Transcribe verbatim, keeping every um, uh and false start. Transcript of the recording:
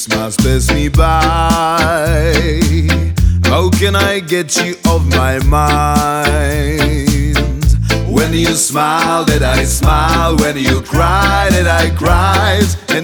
Christmas pass me by. How can I get you off my mind? When you smile, that I smile. When you cry, that I cry. And